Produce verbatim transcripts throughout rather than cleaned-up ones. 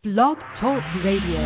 Blog Talk Radio.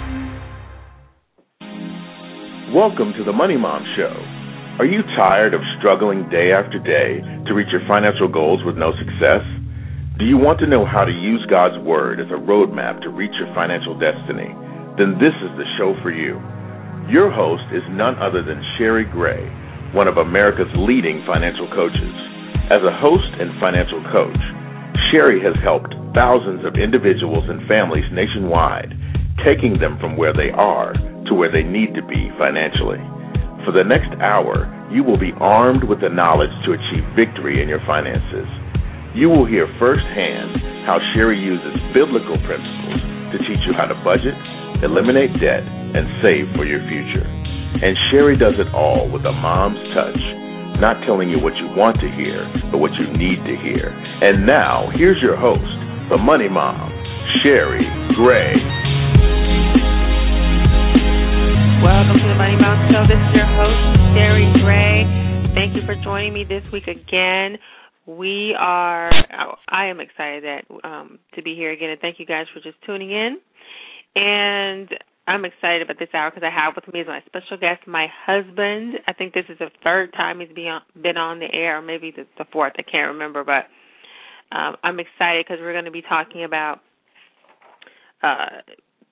Welcome to the Money Mom Show. Are you tired of struggling day after day to reach your financial goals with no success? Do you want to know how to use God's Word as a roadmap to reach your financial destiny? Then this is the show for you. Your host is none other than Sherry Gray, one of America's leading financial coaches. As a host and financial coach, Sherry has helped thousands of individuals and families nationwide, taking them from where they are to where they need to be financially. For the next hour, you will be armed with the knowledge to achieve victory in your finances. You will hear firsthand how Sherry uses biblical principles to teach you how to budget, eliminate debt, and save for your future. And Sherry does it all with a mom's touch, not telling you what you want to hear, but what you need to hear. And now, here's your host, the Money Mom, Sherry Gray. Welcome to the Money Mom Show. This is your host, Sherry Gray. Thank you for joining me this week again. We are, I am excited that um, to be here again, and thank you guys for just tuning in. And I'm excited about this hour because I have with me as my special guest my husband. I think this is the third time he's been on, been on the air, or maybe it's the fourth. I can't remember, but um, I'm excited because we're going to be talking about uh,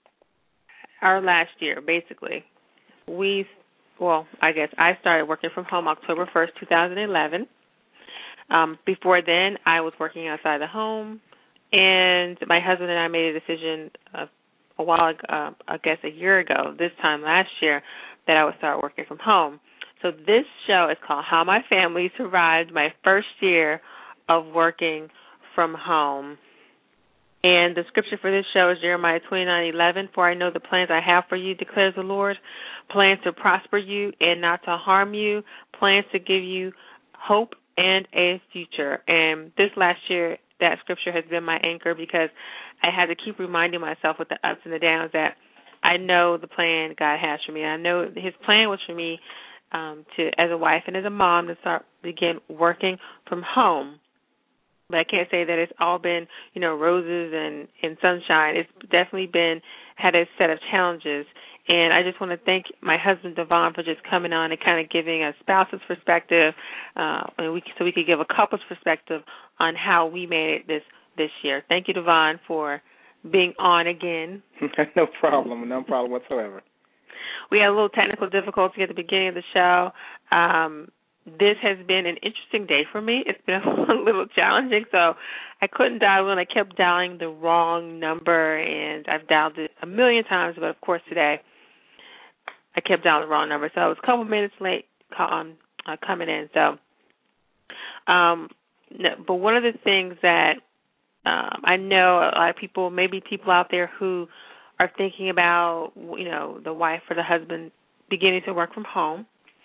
our last year, basically. We, well, I guess I started working from home October first, twenty eleven. Um, before then, I was working outside the home, and my husband and I made a decision uh, a while ago, uh, I guess a year ago, this time last year, that I would start working from home. So this show is called How My Family Survived My First Year of Working from Home. And the scripture for this show is Jeremiah twenty-nine eleven. For I know the plans I have for you, declares the Lord, plans to prosper you and not to harm you, plans to give you hope and a future. And this last year, that scripture has been my anchor because I had to keep reminding myself with the ups and the downs that I know the plan God has for me. I know His plan was for me um, to, as a wife and as a mom, to start begin working from home. But I can't say that it's all been, you know, roses and, and sunshine. It's definitely been, had a set of challenges. And I just want to thank my husband, Devon, for just coming on and kind of giving a spouse's perspective, uh, and we, so we could give a couple's perspective on how we made it this, this year. Thank you, Devon, for being on again. No problem. No problem whatsoever. We had a little technical difficulty at the beginning of the show. Um This has been an interesting day for me. It's been a little challenging, so I couldn't dial in. I kept dialing the wrong number, and I've dialed it a million times, but, of course, today I kept dialing the wrong number. So I was a couple minutes late um, uh, coming in. So, um, no, But one of the things that um, I know a lot of people, maybe people out there who are thinking about, you know, the wife or the husband beginning to work from home,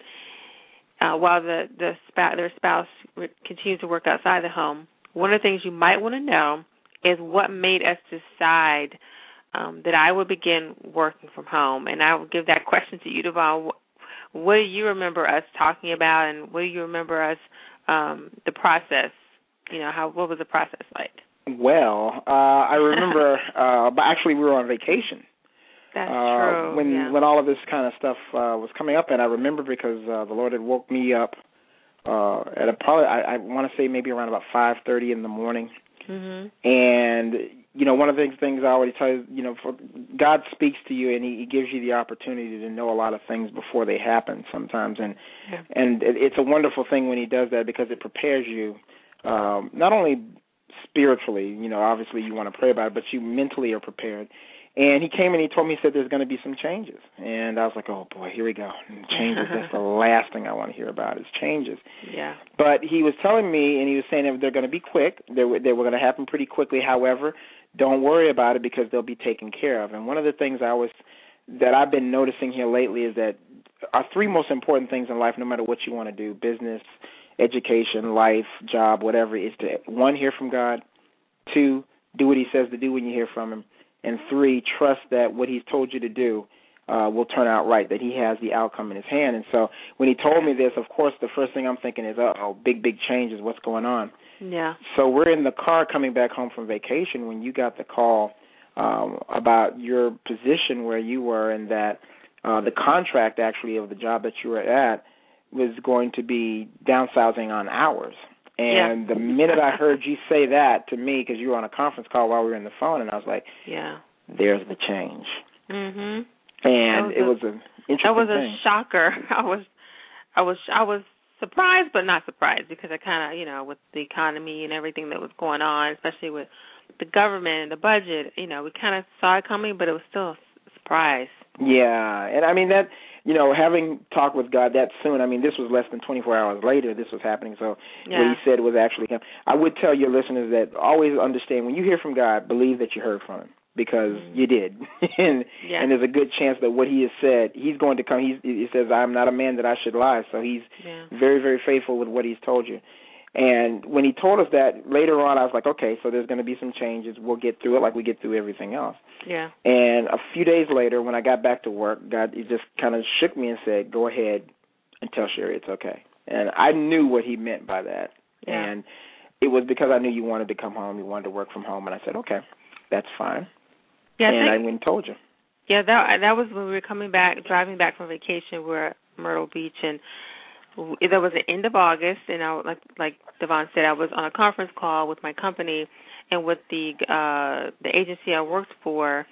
Uh, while the, the spouse, their spouse continues to work outside the home, one of the things you might want to know is what made us decide um, that I would begin working from home. And I will give that question to you, Devon. What, what do you remember us talking about, and what do you remember us, um, the process? You know, how what was the process like? Well, uh, I remember, uh, but actually we were on vacation. That's uh, true. When yeah. when all of this kind of stuff uh, was coming up, and I remember because uh, the Lord had woke me up uh, at a probably I, I want to say maybe around about five thirty in the morning, mm-hmm. and you know one of the things I already tell you, you know, for, God speaks to you and he, he gives you the opportunity to know a lot of things before they happen sometimes, and yeah. and it, it's a wonderful thing when He does that because it prepares you um, not only spiritually, you know, obviously you want to pray about it, but you mentally are prepared. And he came and he told me, he said, there's going to be some changes. And I was like, oh, boy, here we go. And changes, that's the last thing I want to hear about is changes. Yeah. But he was telling me, and he was saying that they're going to be quick. They were, they were going to happen pretty quickly. However, don't worry about it because they'll be taken care of. And one of the things I was, that I've been noticing here lately is that our three most important things in life, no matter what you want to do, business, education, life, job, whatever, is to, one, hear from God, two, do what He says to do when you hear from Him, and three, trust that what He's told you to do uh, will turn out right, that He has the outcome in His hand. And so when He told me this, of course, the first thing I'm thinking is, uh-oh, big, big changes, what's going on? Yeah. So we're in the car coming back home from vacation when you got the call uh, um, about your position where you were, and that uh, the contract actually of the job that you were at was going to be downsizing on hours. And yeah. the minute I heard you say that to me, because you were on a conference call while we were on the phone, and I was like, yeah, there's the change. Mhm. And was it a, was an interesting That was thing. a shocker. I was, I was, I was surprised, but not surprised, because I kind of, you know, with the economy and everything that was going on, especially with the government and the budget, you know, we kind of saw it coming, but it was still a surprise. Yeah, and I mean that, you know, having talked with God that soon, I mean, this was less than twenty-four hours later this was happening, so yeah. what he said was actually him. I would tell your listeners that always understand, when you hear from God, believe that you heard from him, because mm-hmm. you did. and yeah. and there's a good chance that what he has said, he's going to come. He's, he says, I'm not a man that I should lie, so he's yeah. very, very faithful with what he's told you. And when he told us that, later on I was like, okay, so there's going to be some changes. We'll get through it like we get through everything else. Yeah. And a few days later, when I got back to work, God he just kind of shook me and said, go ahead and tell Sherry it's okay. And I knew what he meant by that. Yeah. And it was because I knew you wanted to come home, you wanted to work from home, and I said, okay, that's fine. Yeah, and I, think, I went and told you. Yeah, that that was when we were coming back, driving back from vacation. We were at Myrtle Beach, and that was the end of August, and I, like like Devon said, I was on a conference call with my company and with the uh, the agency I worked for,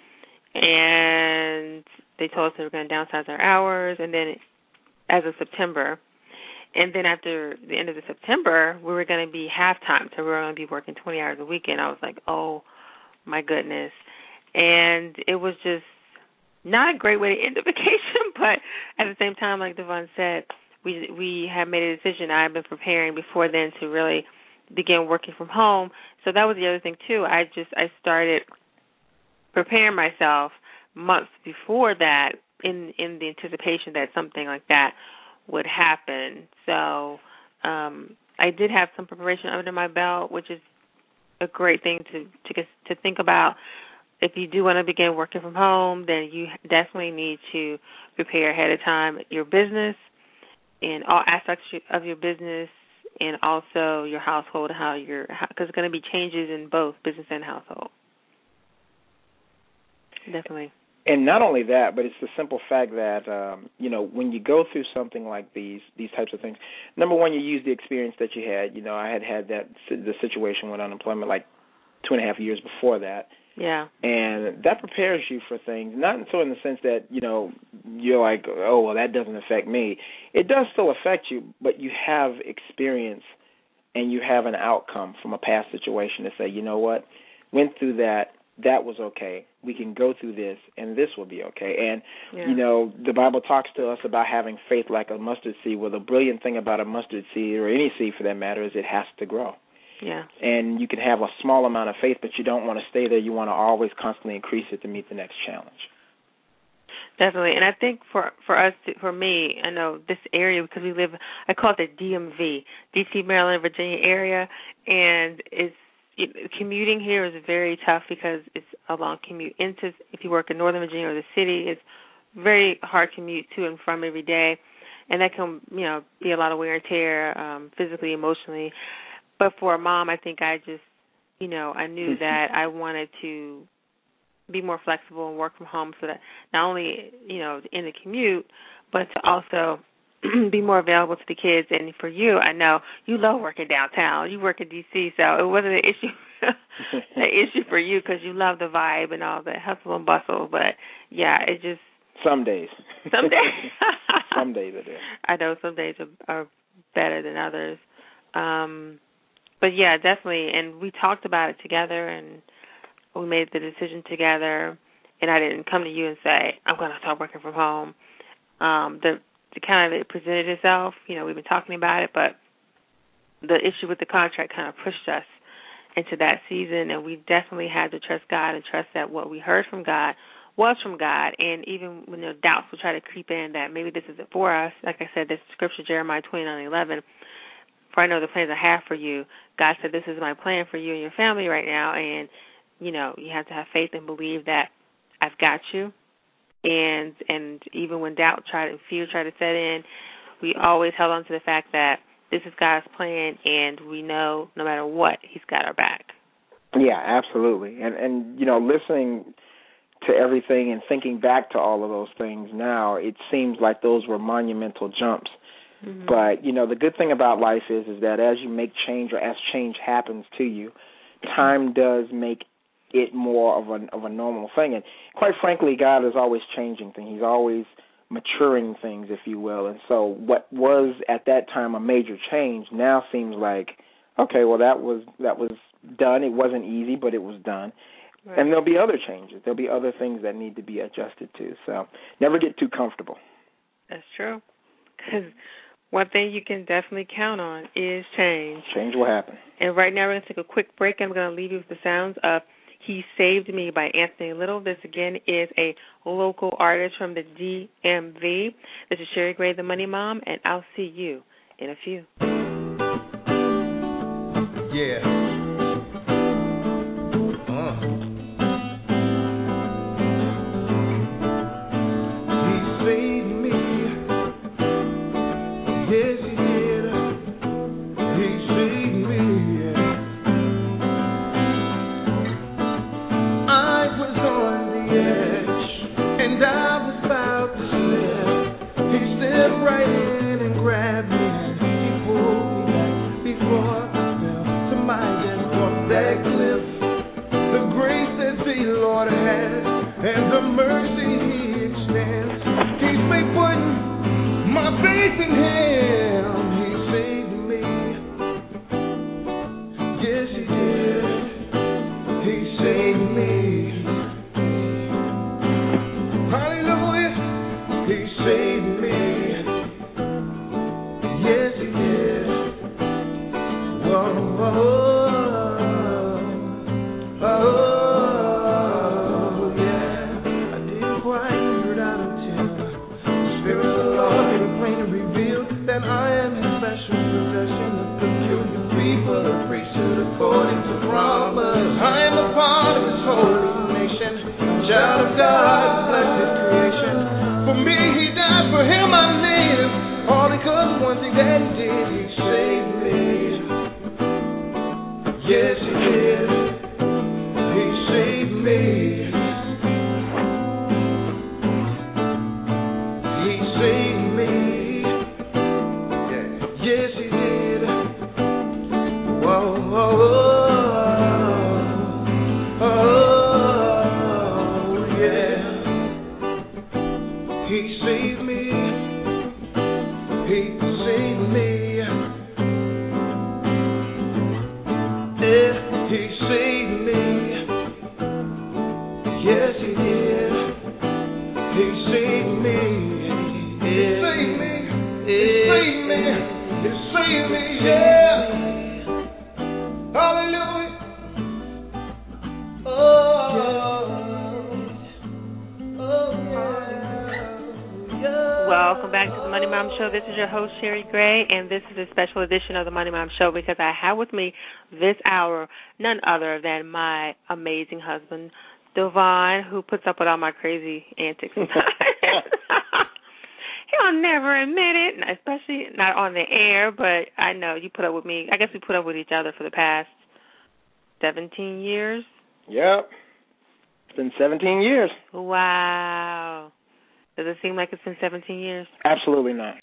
and they told us they were going to downsize our hours, and then as of September, and then after the end of the September, we were going to be half-time, so we were going to be working twenty hours a week, and I was like, oh, my goodness. And it was just not a great way to end the vacation, but at the same time, like Devon said, we we had made a decision. I had been preparing before then to really begin working from home. So that was the other thing, too. I just I started preparing myself months before that in, in the anticipation that something like that would happen. So um, I did have some preparation under my belt, which is a great thing to, to to think about. If you do want to begin working from home, then you definitely need to prepare ahead of time your business in all aspects of your business, and also your household, how you're, because there's going to be changes in both business and household. Definitely. And not only that, but it's the simple fact that, um, you know, when you go through something like these, these types of things, number one, you use the experience that you had. You know, I had had that the situation with unemployment like two and a half years before that. Yeah. And that prepares you for things, not so in the sense that, you know, you're like, oh, well, that doesn't affect me. It does still affect you, but you have experience and you have an outcome from a past situation to say, you know what, went through that, that was okay. We can go through this, and this will be okay. And, yeah. you know, the Bible talks to us about having faith like a mustard seed. Well, the brilliant thing about a mustard seed, or any seed for that matter, is it has to grow. Yeah. And you can have a small amount of faith, but you don't want to stay there. You want to always constantly increase it to meet the next challenge. Definitely. And I think for, for us, for me, I know this area, because we live, I call it the D M V, D C, Maryland, Virginia area, and it's, it, commuting here is very tough because it's a long commute into, if you work in Northern Virginia or the city, it's very hard commute to and from every day, and that can, you know, be a lot of wear and tear, um, physically, emotionally. But for a mom, I think I just, you know, I knew that I wanted to be more flexible and work from home so that not only, you know, in the commute, but to also be more available to the kids. And for you, I know you love working downtown. You work in D C, so it wasn't an issue an issue for you because you love the vibe and all the hustle and bustle. But, yeah, it just... Some days. Some days. Some days it is. I know some days are, are better than others. Um But, yeah, definitely, and we talked about it together, and we made the decision together, and I didn't come to you and say, I'm going to start working from home. Um, the, the kind of it presented itself, you know, we've been talking about it, but the issue with the contract kind of pushed us into that season, and we definitely had to trust God and trust that what we heard from God was from God, and even when the doubts would try to creep in that maybe this isn't for us, like I said, this scripture, Jeremiah twenty-nine eleven, for I know the plans I have for you. God said, this is my plan for you and your family right now. And, you know, you have to have faith and believe that I've got you. And and even when doubt tried and fear tried to set in, we always held on to the fact that this is God's plan, and we know no matter what, he's got our back. Yeah, absolutely. And, and you know, listening to everything and thinking back to all of those things now, it seems like those were monumental jumps. Mm-hmm. But, you know, the good thing about life is is that as you make change or as change happens to you, time does make it more of a of a normal thing. And quite frankly, God is always changing things. He's always maturing things, if you will. And so what was at that time a major change now seems like, okay, well, that was that was done. It wasn't easy, but it was done. Right. And there'll be other changes. There'll be other things that need to be adjusted to. So never get too comfortable. That's true. Because one thing you can definitely count on is change. Change will happen. And right now we're going to take a quick break. I'm going to leave you with the sounds of He Saved Me by Anthony Little. This, again, is a local artist from the D M V. This is Sherry Gray, the Money Mom, and I'll see you in a few. Yeah. This is your host, Sherry Gray, and this is a special edition of the Money Mom Show because I have with me this hour none other than my amazing husband, Devon, who puts up with all my crazy antics. He'll never admit it, especially not on the air, but I know you put up with me. I guess we put up with each other for the past seventeen years. Yep. It's been seventeen years. Wow. Does it seem like it's been seventeen years? Absolutely not.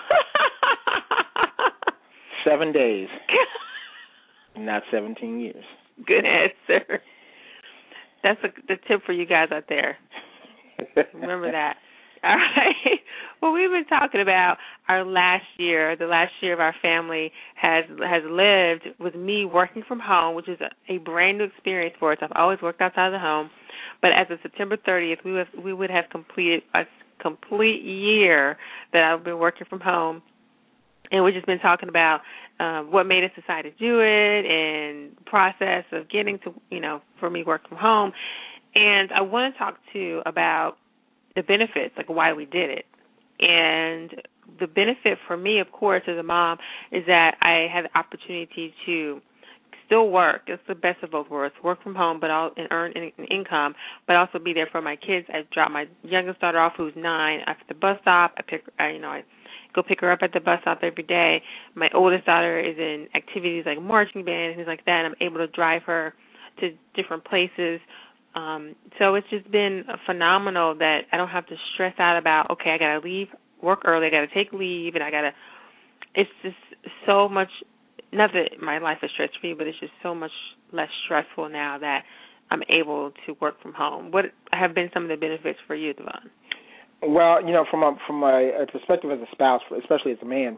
Seven days, not seventeen years. Good answer. That's a, the tip for you guys out there. Remember that. All right. Well, we've been talking about our last year. The last year of our family has has lived with me working from home, which is a, a brand new experience for us. I've always worked outside of the home, but as of September thirtieth, we would we would have completed a complete year that I've been working from home. And we've just been talking about uh, what made us decide to do it and the process of getting to, you know, for me work from home. And I want to talk, too, about the benefits, like why we did it. And the benefit for me, of course, as a mom, is that I had the opportunity to still work. It's the best of both worlds, work from home but I'll, and earn an income, but also be there for my kids. I drop my youngest daughter off, who's nine, at the bus stop. I pick, I, you know, I go pick her up at the bus stop every day. My oldest daughter is in activities like marching band and things like that, and I'm able to drive her to different places Um, so it's just been phenomenal that I don't have to stress out about, okay, I got to leave work early, I got to take leave, and I got to, it's just so much, not that my life is stress-free, but it's just so much less stressful now that I'm able to work from home. What have been some of the benefits for you, Devon? Well, you know, from a, from a, a perspective as a spouse, especially as a man,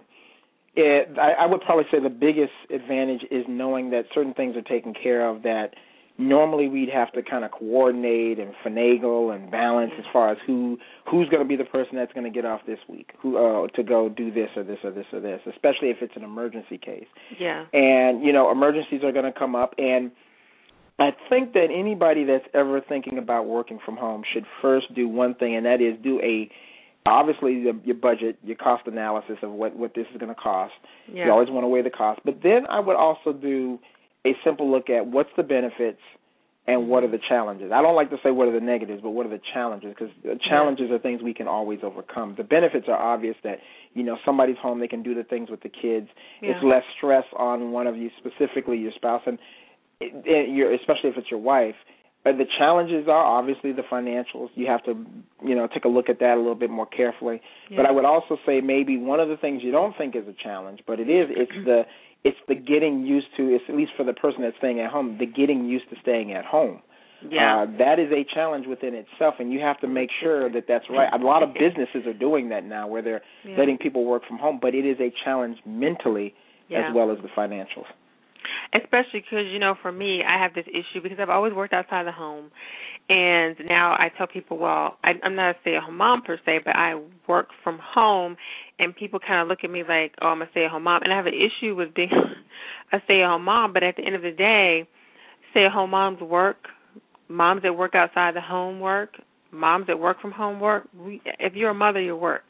it, I, I would probably say the biggest advantage is knowing that certain things are taken care of that normally we'd have to kind of coordinate and finagle and balance as far as who who's going to be the person that's going to get off this week, who uh, to go do this or this or this or this, especially if it's an emergency case. Yeah. And, you know, emergencies are going to come up, and I think that anybody that's ever thinking about working from home should first do one thing, and that is do a, obviously, the, your budget, your cost analysis of what, what this is going to cost. Yeah. You always want to weigh the cost. But then I would also do a simple look at what's the benefits and what are the challenges. I don't like to say what are the negatives, but what are the challenges, because the challenges yeah. are things we can always overcome. The benefits are obvious that, you know, somebody's home, they can do the things with the kids. Yeah. It's less stress on one of you, specifically your spouse, and it, it, you're, especially if it's your wife. But the challenges are obviously the financials. You have to, you know, take a look at that a little bit more carefully. Yeah. But I would also say maybe one of the things you don't think is a challenge, but it is, it's the it's the getting used to, it's at least for the person that's staying at home, the getting used to staying at home. Yeah. Uh, that is a challenge within itself, and you have to make sure that that's right. A lot of businesses are doing that now where they're yeah. letting people work from home, but it is a challenge mentally yeah. as well as the financials. Especially because, you know, for me, I have this issue because I've always worked outside the home. And now I tell people, well, I, I'm not a stay-at-home mom per se, but I work from home. And people kind of look at me like, oh, I'm a stay-at-home mom. And I have an issue with being a stay-at-home mom. But at the end of the day, stay-at-home moms work. Moms that work outside the home work. Moms that work from home work. We, if you're a mother, you work.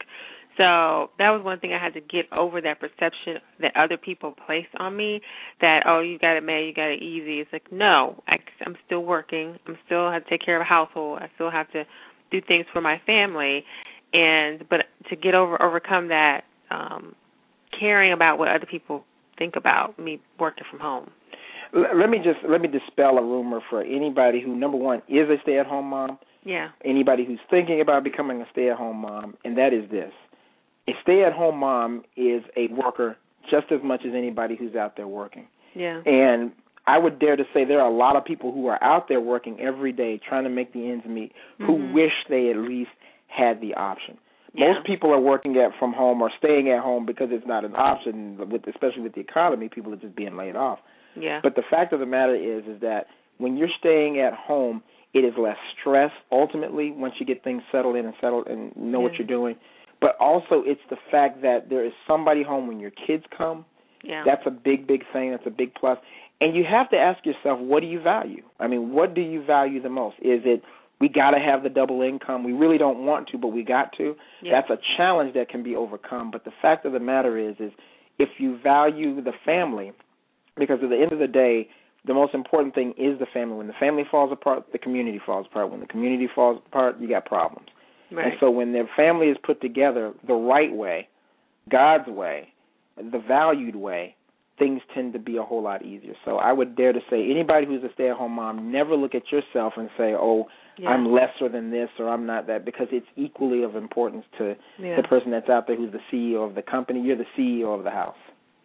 So that was one thing I had to get over, that perception that other people place on me that, oh, you got it made, you got it easy. It's like, no, I, I'm still working. I'm still have to take care of a household. I still have to do things for my family. And but to get over, overcome that um, caring about what other people think about me working from home. Let me just, let me dispel a rumor for anybody who, number one, is a stay-at-home mom. Yeah. Anybody who's thinking about becoming a stay-at-home mom, and that is this. A stay-at-home mom is a worker just as much as anybody who's out there working. Yeah. And I would dare to say there are a lot of people who are out there working every day trying to make the ends meet mm-hmm. who wish they at least had the option. Yeah. Most people are working at from home or staying at home because it's not an option, with, especially with the economy. People are just being laid off. Yeah. But the fact of the matter is is that when you're staying at home, it is less stress ultimately once you get things settled in and settled and know yeah. what you're doing. But also it's the fact that there is somebody home when your kids come. Yeah. That's a big, big thing. That's a big plus. And you have to ask yourself, what do you value? I mean, what do you value the most? Is it we got to have the double income? We really don't want to, but we got to. Yeah. That's a challenge that can be overcome. But the fact of the matter is, is if you value the family, because at the end of the day, the most important thing is the family. When the family falls apart, the community falls apart. When the community falls apart, you got problems. Right. And so when their family is put together the right way, God's way, the valued way, things tend to be a whole lot easier. So I would dare to say anybody who's a stay-at-home mom, never look at yourself and say, oh, yeah. I'm lesser than this or I'm not that, because it's equally of importance to yeah. the person that's out there who's the C E O of the company. You're the C E O of the house.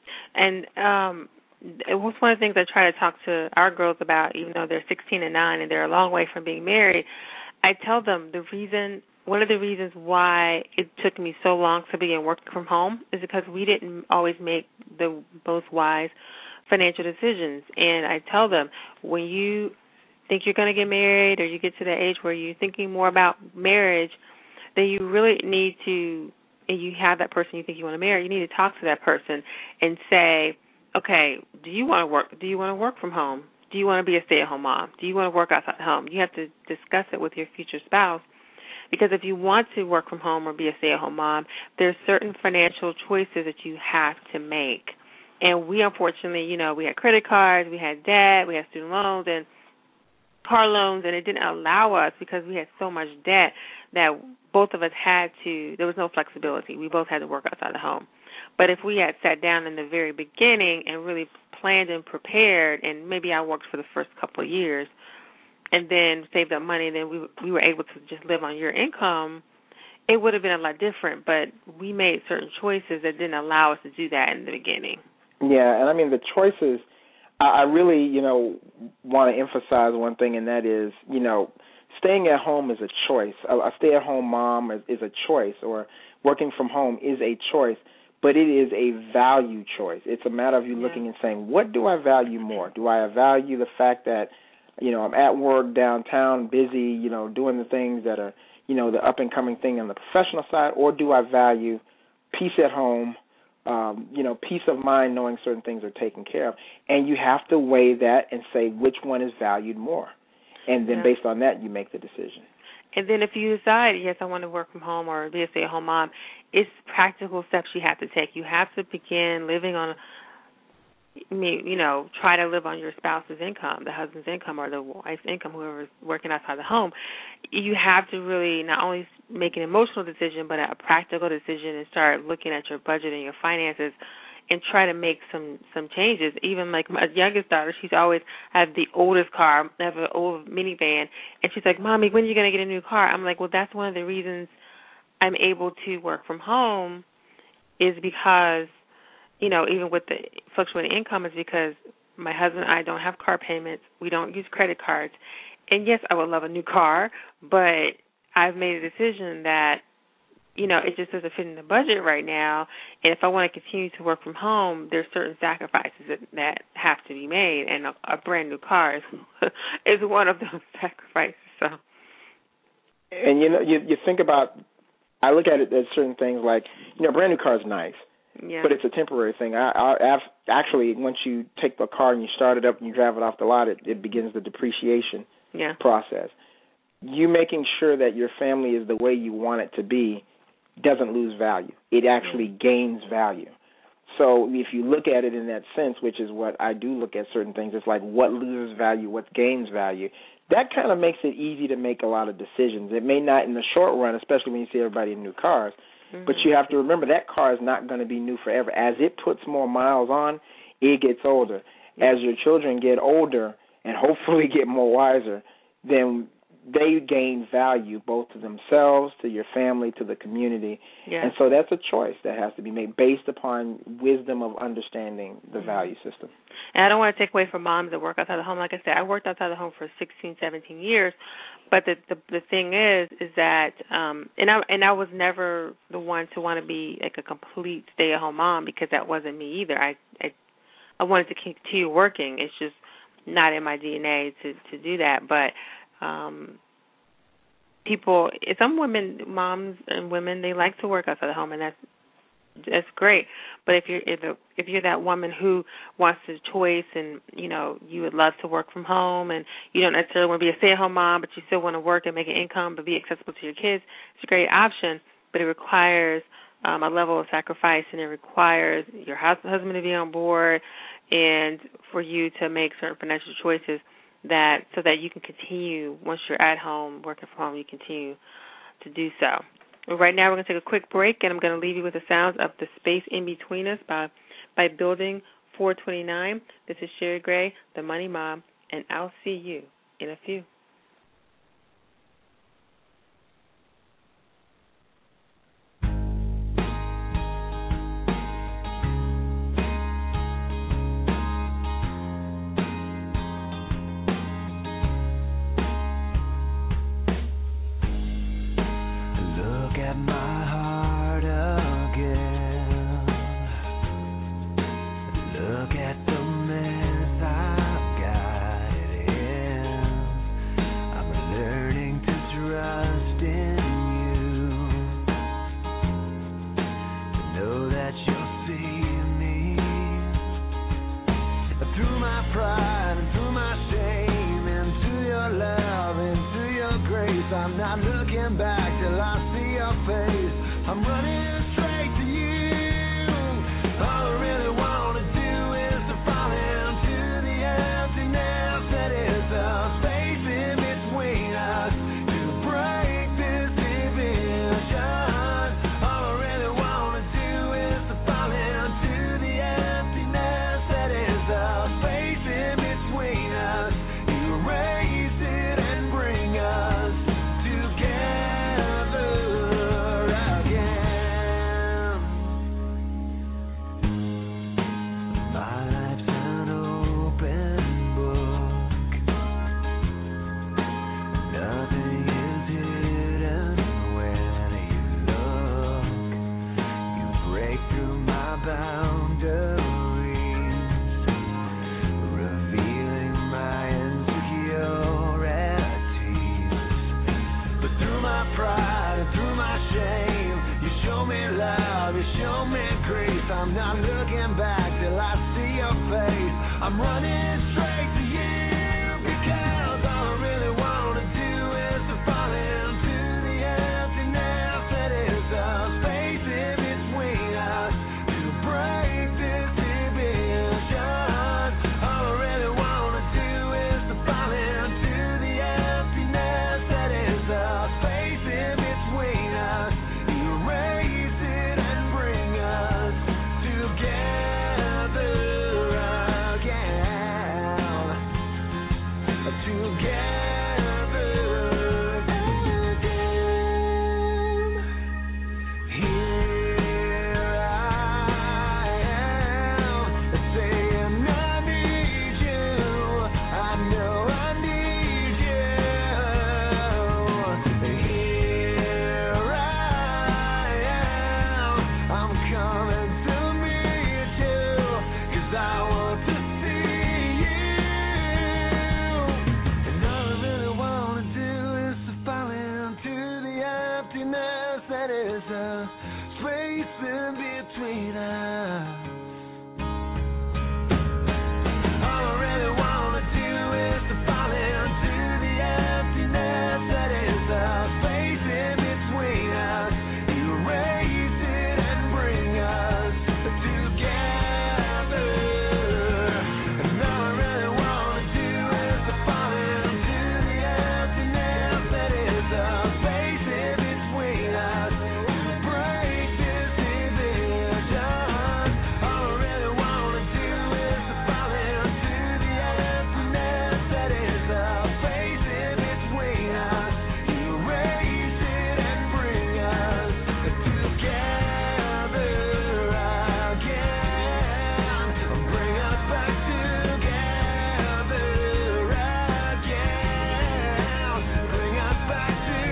And um, it was one of the things I try to talk to our girls about, even though they're sixteen and nine and they're a long way from being married. I tell them the reason, one of the reasons why it took me so long to begin working from home is because we didn't always make the most wise financial decisions. And I tell them, when you think you're going to get married or you get to the age where you're thinking more about marriage, then you really need to, and you have that person you think you want to marry, you need to talk to that person and say, okay, do you want to work? Do you want to work from home? Do you want to be a stay-at-home mom? Do you want to work outside the home? You have to discuss it with your future spouse, because if you want to work from home or be a stay-at-home mom, there's certain financial choices that you have to make. And we, unfortunately, you know, we had credit cards, we had debt, we had student loans and car loans, and it didn't allow us, because we had so much debt, that both of us had to, there was no flexibility. We both had to work outside the home. But if we had sat down in the very beginning and really planned and prepared, and maybe I worked for the first couple of years, and then saved up money, and then we we were able to just live on your income, it would have been a lot different. But we made certain choices that didn't allow us to do that in the beginning. Yeah, and I mean the choices. I really, you know, want to emphasize one thing, and that is, you know, staying at home is a choice. A, a stay-at-home mom is, is a choice, or working from home is a choice, but it is a value choice. It's a matter of you looking and saying, what do I value more? Do I value the fact that, you know, I'm at work downtown, busy, you know, doing the things that are, you know, the up-and-coming thing on the professional side, or do I value peace at home, Um, you know, peace of mind knowing certain things are taken care of. And you have to weigh that and say which one is valued more. And then yeah. based on that, you make the decision. And then if you decide, yes, I want to work from home or be a stay-at-home mom, it's practical steps you have to take. You have to begin living on, you know, try to live on your spouse's income, the husband's income or the wife's income, whoever's working outside the home. You have to really not only make an emotional decision, but a practical decision and start looking at your budget and your finances and try to make some, some changes. Even like my youngest daughter, she's always had the oldest car, I have an old minivan, and she's like, Mommy, when are you going to get a new car? I'm like, well, that's one of the reasons I'm able to work from home is because, you know, even with the fluctuating income, is because my husband and I don't have car payments. We don't use credit cards. And, yes, I would love a new car, but I've made a decision that, you know, it just doesn't fit in the budget right now. And if I want to continue to work from home, there's certain sacrifices that, that have to be made, and a, a brand-new car is, is one of those sacrifices. So. And, you know, you, you think about, I look at it as certain things like, you know, a brand-new car is nice. Yeah. But it's a temporary thing. I, I, I've actually, once you take the car and you start it up and you drive it off the lot, it, it begins the depreciation yeah. process. You making sure that your family is the way you want it to be doesn't lose value. It actually yeah. gains value. So if you look at it in that sense, which is what I do look at certain things, it's like what loses value, what gains value. That kind of makes it easy to make a lot of decisions. It may not in the short run, especially when you see everybody in new cars, mm-hmm. but you have to remember that car is not going to be new forever. As it puts more miles on, it gets older. As your children get older and hopefully get more wiser, then they gain value both to themselves, to your family, to the community. Yeah. And so that's a choice that has to be made based upon wisdom of understanding the mm-hmm. value system. And I don't want to take away from moms that work outside the home. Like I said, I worked outside the home for sixteen, seventeen years. But the the, the thing is, is that, um, and I and I was never the one to want to be like a complete stay-at-home mom because that wasn't me either. I I, I wanted to continue working. It's just not in my D N A to, to do that. But um, people, some women, moms and women, they like to work outside the home, and that's that's great. But if you're if, if you're that woman who wants the choice, and you know you would love to work from home, and you don't necessarily want to be a stay-at-home mom, but you still want to work and make an income, but be accessible to your kids, it's a great option. But it requires um, a level of sacrifice, and it requires your husband to be on board, and for you to make certain financial choices that so that you can continue once you're at home working from home, you continue to do so. Right now we're going to take a quick break, and I'm going to leave you with the sounds of The Space in Between Us by, by Building four twenty-nine. This is Sherry Gray, the Money Mom, and I'll see you in a few. It I'm not looking back till I see your face. I'm running straight to you because all I really want to do is to fall into the emptiness that is the space in between us, to break this division. All I really want to do is to fall into the emptiness that is the space in between us, erase it and bring us together again, together again. Here I am, saying I need you. I know I need you. Here I am, I'm coming to meet you, 'cause I want to see you. And all I really want to do is to fall into the emptiness that is a space in between us. All I really want to do is to fall into the emptiness that is the space in between us, erase it and bring us together. And all I really want to do is to fall into the emptiness that is the space in between us, to break this division. All I really want to do is to fall into the emptiness that is the space in between us, erase it and bring us together again, bring us back together again, bring us back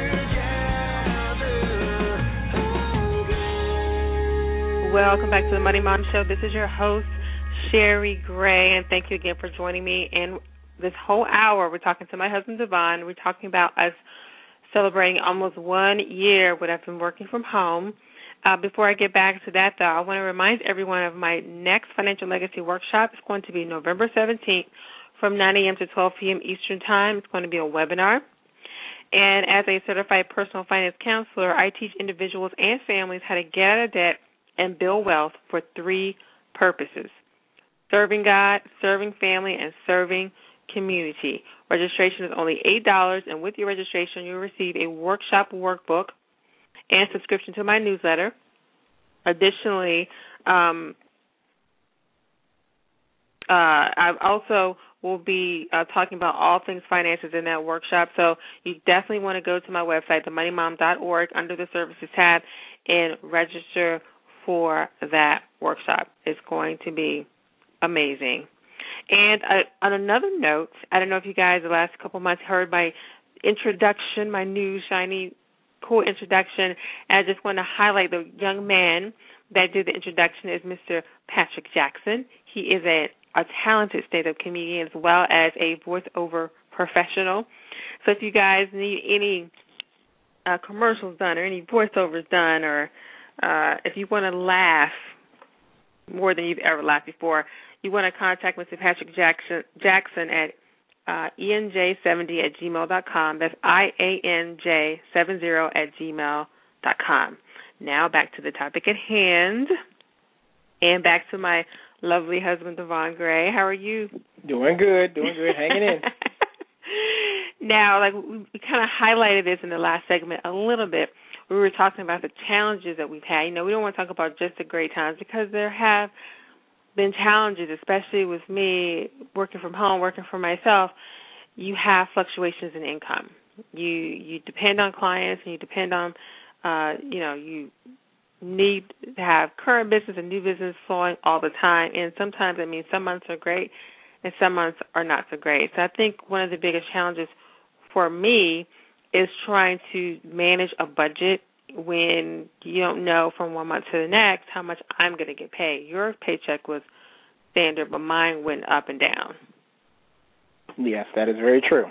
together. Welcome back to the Money Mom Show. This is your host, Sherry Gray, and thank you again for joining me. And this whole hour, we're talking to my husband, Devon. We're talking about us celebrating almost one year when I've been working from home. Uh, before I get back to that, though, I want to remind everyone of my next Financial Legacy Workshop. It's going to be November seventeenth from nine a.m. to twelve p.m. Eastern Time. It's going to be a webinar. And as a certified personal finance counselor, I teach individuals and families how to get out of debt and build wealth for three purposes: serving God, serving family, and serving community. Registration is only eight dollars, and with your registration, you'll receive a workshop workbook and subscription to my newsletter. Additionally, um, uh, I also will be uh, talking about all things finances in that workshop, so you definitely want to go to my website, the money mom dot org, under the Services tab, and register for that workshop. It's going to be amazing. And uh, on another note, I don't know if you guys the last couple months heard my introduction, my new shiny, cool introduction. And I just want to highlight the young man that did the introduction is Mister Patrick Jackson. He is a, a talented stand-up comedian as well as a voiceover professional. So if you guys need any uh, commercials done or any voiceovers done, or uh, if you want to laugh more than you've ever laughed before, you want to contact Mister Patrick Jackson, Jackson at uh, E N J seventy at gmail dot com. That's I A N J seventy at gmail dot com. Now back to the topic at hand, and back to my lovely husband, Devon Gray. How are you? Doing good, doing good, hanging in. Now, like we, we kind of highlighted this in the last segment a little bit. We were talking about the challenges that we've had. You know, we don't want to talk about just the great times, because there have been challenges, especially with me working from home, working for myself. You have fluctuations in income. You you depend on clients, and you depend on, uh, you know, you need to have current business and new business flowing all the time. And sometimes it means some months are great and some months are not so great. So I think one of the biggest challenges for me is trying to manage a budget when you don't know from one month to the next how much I'm going to get paid. Your paycheck was standard, but mine went up and down. Yes, that is very true.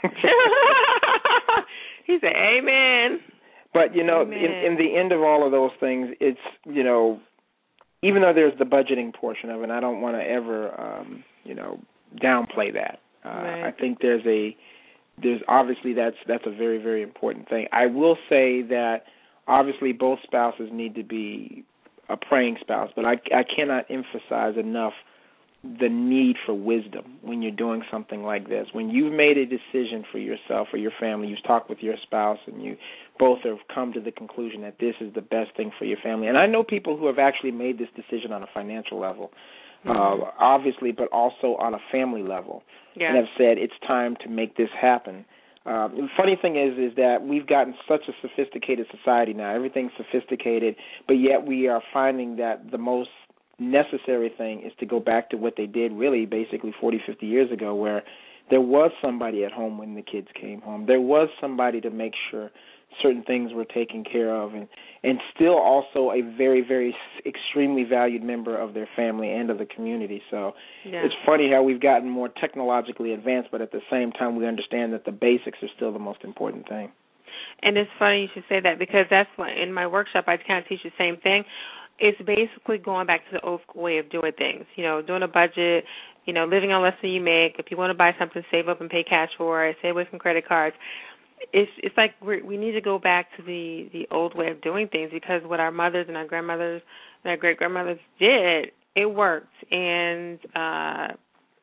He said, amen. But, you know, amen. in, in the end of all of those things, it's, you know, even though there's the budgeting portion of it, and I don't want to ever, um, you know, downplay that. Uh, right. I think there's a, there's obviously that's that's a very, very important thing. I will say that obviously both spouses need to be a praying spouse, but I, I cannot emphasize enough the need for wisdom when you're doing something like this. When you've made a decision for yourself or your family, you've talked with your spouse, and you both have come to the conclusion that this is the best thing for your family. And I know people who have actually made this decision on a financial level, mm-hmm. uh, obviously, but also on a family level, yeah. and have said it's time to make this happen. Uh, the funny thing is, is that we've gotten such a sophisticated society now. Everything's sophisticated, but yet we are finding that the most necessary thing is to go back to what they did really basically forty, fifty years ago, where there was somebody at home when the kids came home. There was somebody to make sure certain things were taken care of, and, and still also a very, very extremely valued member of their family and of the community. So yeah. it's funny how we've gotten more technologically advanced, but at the same time we understand that the basics are still the most important thing. And it's funny you should say that, because that's why in my workshop I kind of teach the same thing. It's basically going back to the old way of doing things, you know, doing a budget, you know, living on less than you make. If you want to buy something, save up and pay cash for it, stay away from credit cards. It's it's like we're, we need to go back to the, the old way of doing things, because what our mothers and our grandmothers and our great-grandmothers did, it worked. And, uh,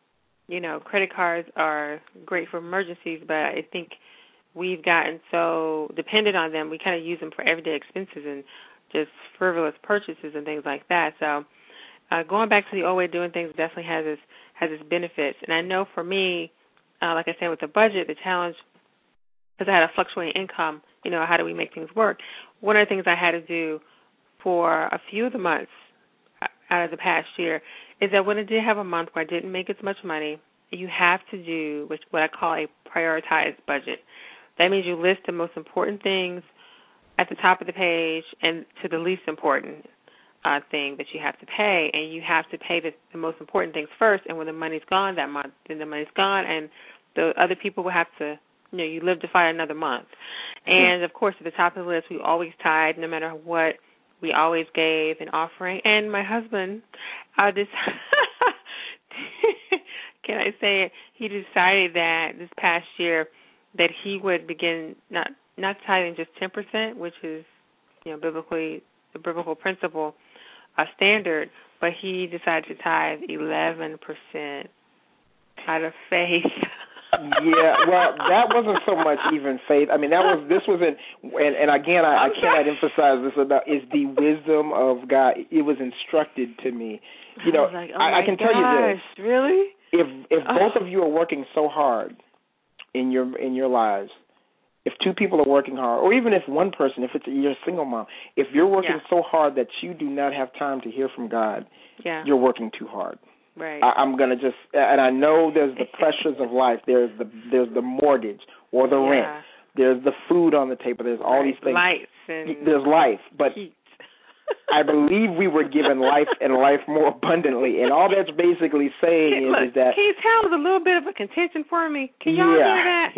you know, credit cards are great for emergencies, but I think we've gotten so dependent on them, we kind of use them for everyday expenses and just frivolous purchases and things like that. So uh, going back to the old way of doing things definitely has its, has its benefits. And I know for me, uh, like I said, with the budget, the challenge, because I had a fluctuating income, you know, how do we make things work? One of the things I had to do for a few of the months out of the past year is that when I did have a month where I didn't make as much money, you have to do what I call a prioritized budget. That means you list the most important things at the top of the page and to the least important uh, thing that you have to pay, and you have to pay the, the most important things first, and when the money's gone that month, then the money's gone, and the other people will have to, you know, you live to fight another month. And, of course, at the top of the list, we always tied, no matter what, we always gave an offering. And my husband, uh, this can I say it, he decided that this past year that he would begin not not tithing just ten percent, which is, you know, biblically the biblical principle uh, standard, but he decided to tithe eleven percent out of faith. Yeah, well, that wasn't so much even faith. I mean, that was this wasn't, and, and again, I, I cannot emphasize this about is the wisdom of God. It was instructed to me. You know, I, like, oh I, I can gosh, tell you this. Really? If if oh. both of you are working so hard in your in your lives, if two people are working hard, or even if one person, if it's you're a single mom, if you're working yeah. so hard that you do not have time to hear from God, yeah. you're working too hard. Right. I, I'm gonna just, and I know there's the pressures of life. There's the there's the mortgage or the yeah. rent. There's the food on the table. There's all right. these things. Lights and there's life, but heat. I believe we were given life and life more abundantly, and all that's basically saying is, Look, is that. Can you tell us a little bit of a contention for me? Can y'all yeah. hear that?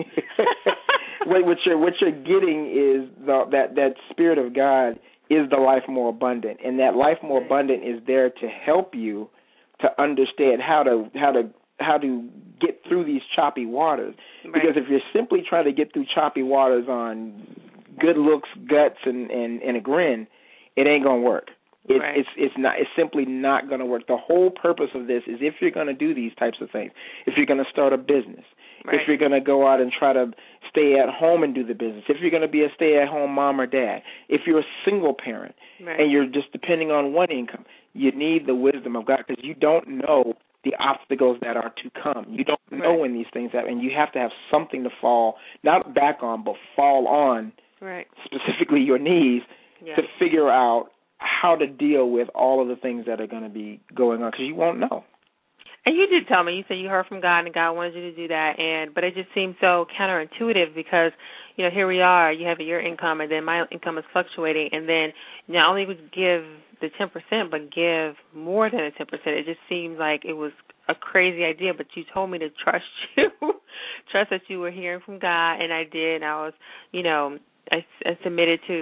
what, what you're what you're getting is the, that that Spirit of God is the life more abundant, and that life more right. abundant is there to help you to understand how to how to how to get through these choppy waters. Right. Because if you're simply trying to get through choppy waters on good looks, guts, and, and, and a grin, it ain't gonna work. It, right. It's it's not. It's simply not gonna work. The whole purpose of this is if you're gonna do these types of things, if you're gonna start a business, right. if you're gonna go out and try to stay at home and do the business, if you're gonna be a stay-at-home mom or dad, if you're a single parent right. and you're just depending on one income, you need the wisdom of God, because you don't know the obstacles that are to come. You don't know right. when these things happen, and you have to have something to fall, not back on, but fall on, right. specifically your knees, yeah. to figure out how to deal with all of the things that are going to be going on, because you won't know. And you did tell me, you said you heard from God and God wanted you to do that, and but it just seems so counterintuitive because, you know, here we are, you have your income and then my income is fluctuating, and then not only would give the ten percent but give more than the ten percent. It just seemed like it was a crazy idea, but you told me to trust you, trust that you were hearing from God, and I did, and I was, you know, I, I submitted to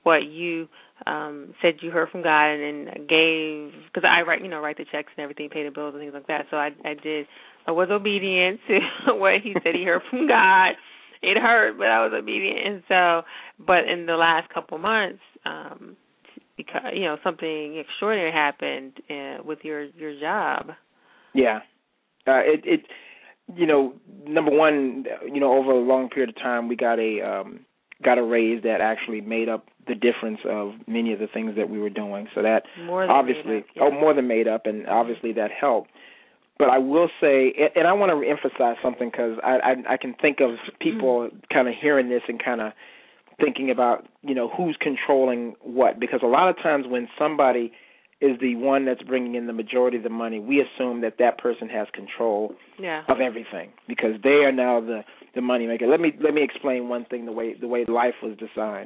what you um, said you heard from God and, and gave, because I write, you know, write the checks and everything, pay the bills and things like that. So I, I did, I was obedient to what he said he heard from God. It hurt, but I was obedient. And so, but in the last couple months, um, because, you know, something extraordinary happened uh, with your, your job. Yeah. Uh, it, it, you know, number one, you know, over a long period of time, we got a, um, got a raise that actually made up the difference of many of the things that we were doing. So that more than obviously, made up, yeah. oh, more than made up, and obviously that helped. But I will say, and I want to emphasize something because I, I, I can think of people kind of hearing this and kind of thinking about, you know, who's controlling what. Because a lot of times when somebody is the one that's bringing in the majority of the money, we assume that that person has control yeah. of everything because they are now the, the money maker. Let me let me explain one thing the way the way life was designed.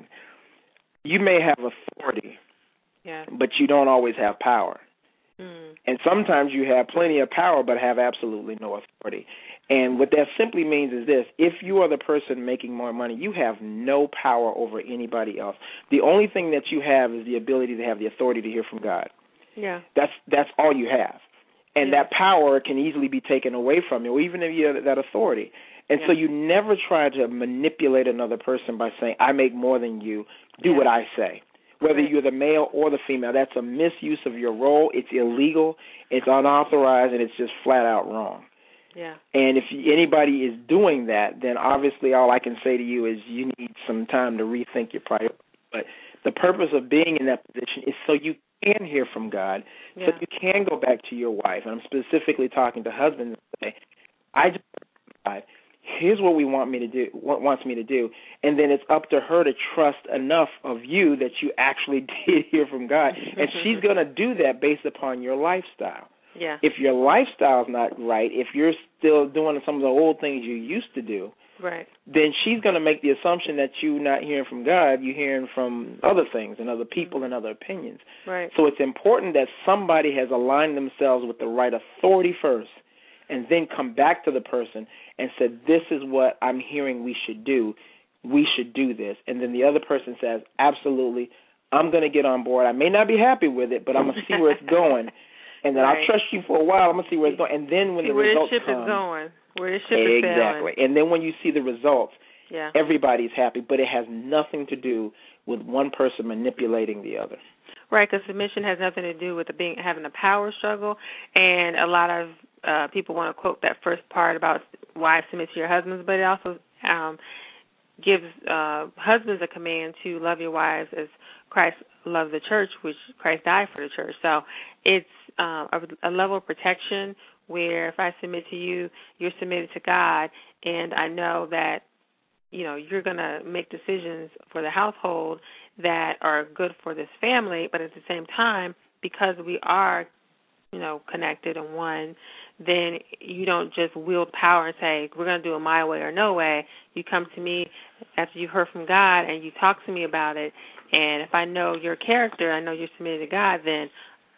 You may have authority, yeah. but you don't always have power. Mm. And sometimes you have plenty of power but have absolutely no authority. And what that simply means is this: if you are the person making more money, you have no power over anybody else. The only thing that you have is the ability to have the authority to hear from God. Yeah. That's that's all you have. And yeah. that power can easily be taken away from you, or even if you have that authority. And yeah. so you never try to manipulate another person by saying, I make more than you, do yeah. what I say. Whether right. you're the male or the female, that's a misuse of your role. It's illegal, it's unauthorized, and it's just flat out wrong. Yeah. And if anybody is doing that, then obviously all I can say to you is you need some time to rethink your priorities. But the purpose of being in that position is so you can hear from God, yeah. so you can go back to your wife. And I'm specifically talking to husbands and say, I just God, here's what we want me to do, what wants me to do, and then it's up to her to trust enough of you that you actually did hear from God, and she's going to do that based upon your lifestyle. Yeah. If your lifestyle's not right, if you're still doing some of the old things you used to do, right. then she's going to make the assumption that you're not hearing from God, you're hearing from other things and other people and other opinions. Right. So it's important that somebody has aligned themselves with the right authority first and then come back to the person and said, this is what I'm hearing we should do. We should do this. And then the other person says, absolutely, I'm going to get on board. I may not be happy with it, but I'm going to see where it's going. And then right. I'll trust you for a while. I'm going to see where it's going. And then when see the where results the ship come, is going, where the ship exactly. is sailing. Exactly. And then when you see the results, yeah. everybody's happy. But it has nothing to do with one person manipulating the other. Right, because submission has nothing to do with the being having a power struggle. And a lot of uh, people want to quote that first part about wives submit to your husbands, but it also um, gives uh, husbands a command to love your wives as Christ loved the church, which Christ died for the church. So it's uh, a, a level of protection where if I submit to you, you're submitted to God, and I know that, you know, you're going to make decisions for the household that are good for this family, but at the same time, because we are, you know, connected and one, then you don't just wield power and say, we're going to do it my way or no way. You come to me after you've heard from God and you talk to me about it, and if I know your character, I know you're submitted to God, then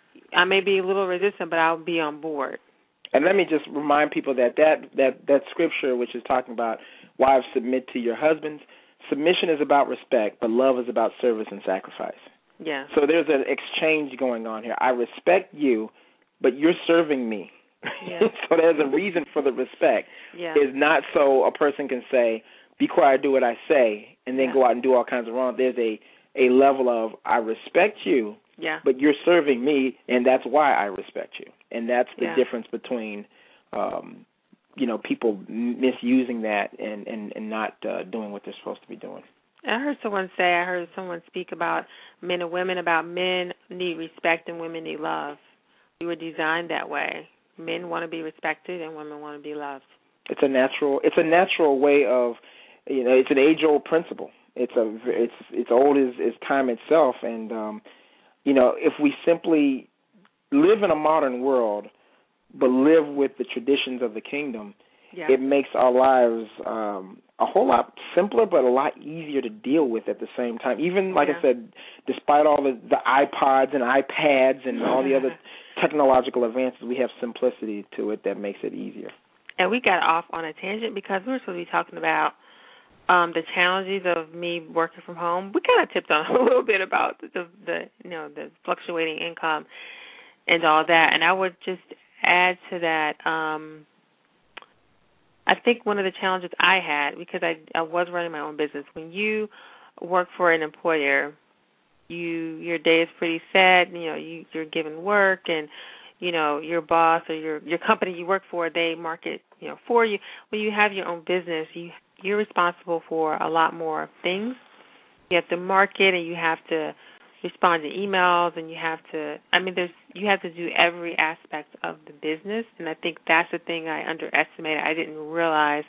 I may be a little resistant, but I'll be on board. And let me just remind people that that, that, that scripture, which is talking about wives submit to your husbands, submission is about respect, but love is about service and sacrifice. Yeah. So there's an exchange going on here. I respect you, but you're serving me. Yeah. So there's a reason for the respect. Yeah. It's not so a person can say, be quiet, do what I say, and then yeah. go out and do all kinds of wrong. There's a, a level of, I respect you, yeah. but you're serving me, and that's why I respect you. And that's the yeah. difference between, um, you know, people misusing that and, and, and not uh, doing what they're supposed to be doing. I heard someone say, I heard someone speak about men and women, about men need respect and women need love. We were designed that way. Men want to be respected and women want to be loved. It's a natural. It's a natural way of, you know, it's an age-old principle. It's a. It's it's old as, as time itself. And um, you know, if we simply live in a modern world, but live with the traditions of the kingdom, yeah. it makes our lives um, a whole lot simpler, but a lot easier to deal with at the same time. Even, like yeah. I said, despite all the, the iPods and iPads and all the other technological advances, we have simplicity to it that makes it easier. And we got off on a tangent because we were supposed to be talking about um, the challenges of me working from home. We kind of tipped on a little bit about the, the you know the fluctuating income and all that, and I would just add to that. Um, I think one of the challenges I had, because I I was running my own business, when you work for an employer, you your day is pretty set. You know, you you're given work, and you know your boss or your your company you work for, they market you know for you. When you have your own business, you you're responsible for a lot more things. You have to market, and you have to respond to emails, and you have to. I mean, there's you have to do every aspect of the business, and I think that's the thing I underestimated. I didn't realize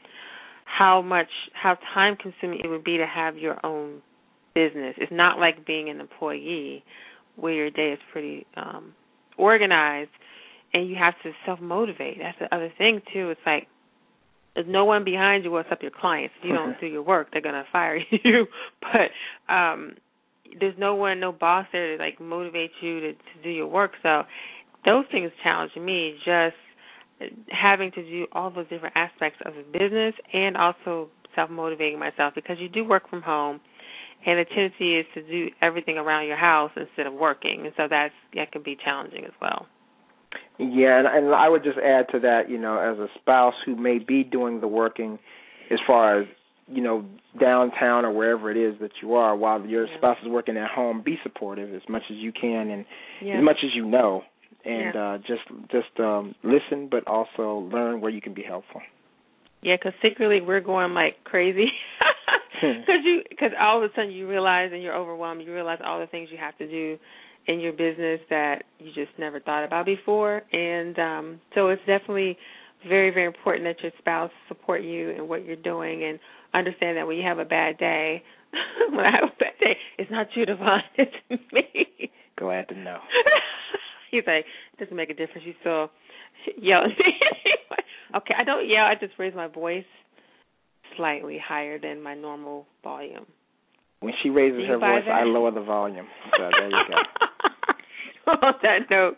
how much how time consuming it would be to have your own business. It's not like being an employee where your day is pretty um, organized, and you have to self motivate. That's the other thing too. It's like there's no one behind you what's up your clients. If you don't do your work, they're gonna fire you. But um, there's no one, no boss there to like motivate you to, to do your work. So those things challenge me. Just having to do all those different aspects of the business, and also self motivating myself, because you do work from home, and the tendency is to do everything around your house instead of working, and so that's that can be challenging as well. Yeah, and, and I would just add to that, you know, as a spouse who may be doing the working as far as, you know, downtown or wherever it is that you are, while your yeah. spouse is working at home, be supportive as much as you can and yeah. as much as you know, and yeah. uh, just just um, listen, but also learn where you can be helpful. Yeah, because secretly we're going like crazy. Because you, because all of a sudden you realize, and you're overwhelmed, you realize all the things you have to do in your business that you just never thought about before. And um, so it's definitely very, very important that your spouse support you in what you're doing, and understand that when you have a bad day, when I have a bad day, it's not you, Devon, it's me. Glad to know. He's like, it doesn't make a difference. You still yell at me. Okay, I don't yell. I just raise my voice slightly higher than my normal volume. When she raises her voice, that? I lower the volume. So there you go. On that note,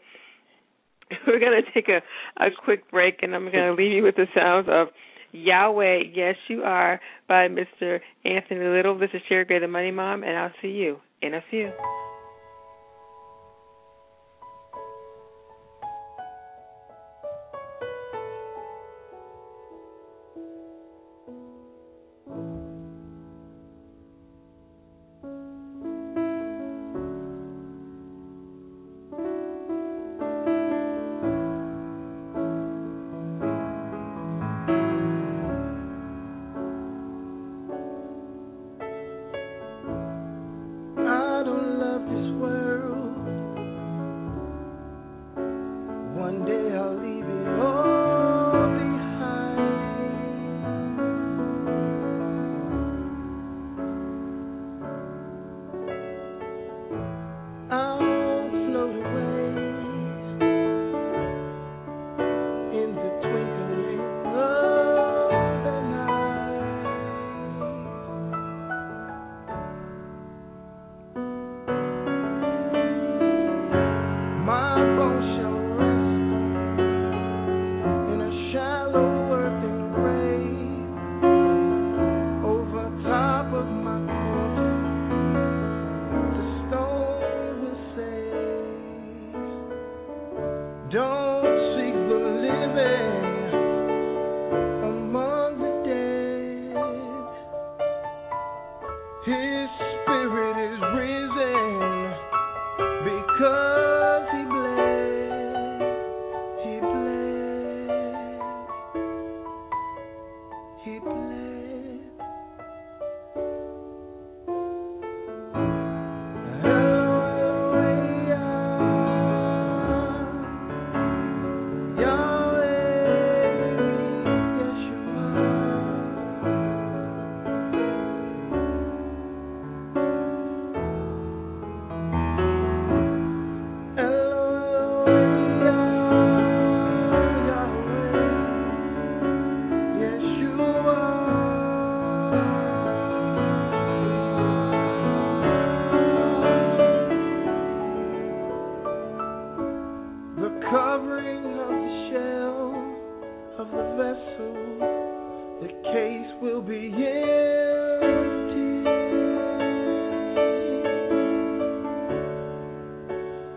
we're going to take a, a quick break, and I'm going to leave you with the sounds of Yahweh, Yes You Are, by Mister Anthony Little. This is Sherry Gray, the Money Mom, and I'll see you in a few.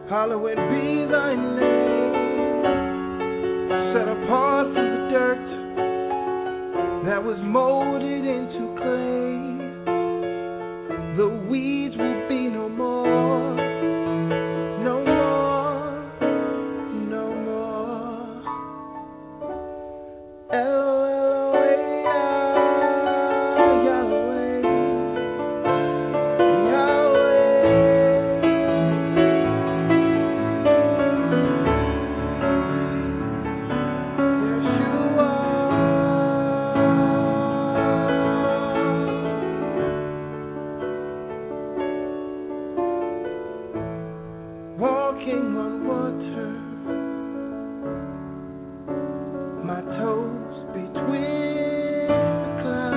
hallowed be thy name, set apart from the dirt that was molded into clay. The weeds will be no more, no more, no more. Elohim, Yahweh, walking on water, my toes between the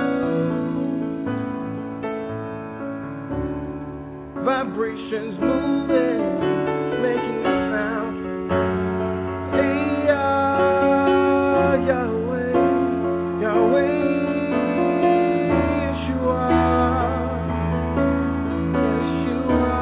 clouds, vibrations moving, making a sound. Hey, Yah- Yahweh, Yahweh, Yeshua, Yeshua.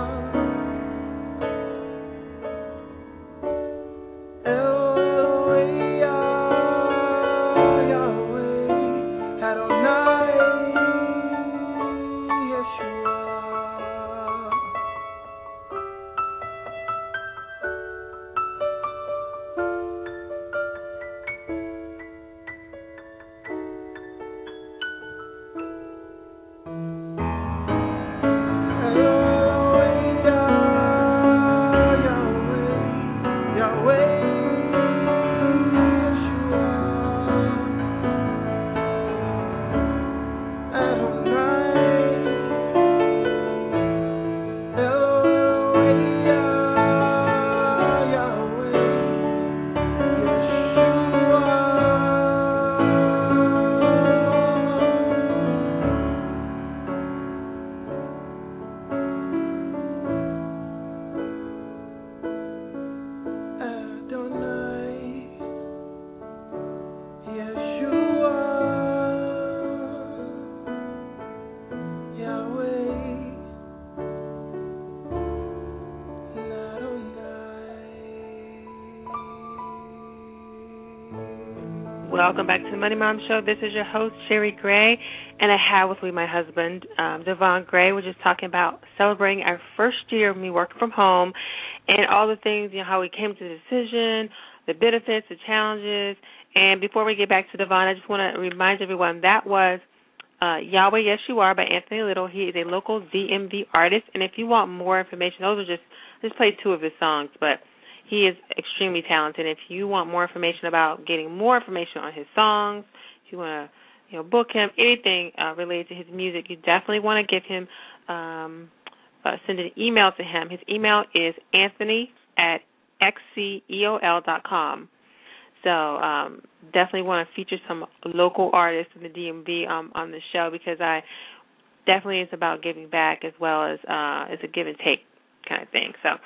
Welcome back to the Money Mom Show. This is your host, Sherry Gray, and I have with me my husband, um, Devon Gray. We're just talking about celebrating our first year of me working from home and all the things, you know, how we came to the decision, the benefits, the challenges. And before we get back to Devon, I just want to remind everyone that was uh, Yahweh Yes You Are by Anthony Little. He is a local D M V artist, and if you want more information, those are just, I just played two of his songs, but he is extremely talented. If you want more information about getting more information on his songs, if you want to, you know, book him, anything uh, related to his music, you definitely want to give him, um, uh, send an email to him. His email is anthony at x c e o l dot com. So um, definitely want to feature some local artists in the D M V um, on the show, because I definitely it's about giving back as well as uh, it's a give and take kind of thing. So.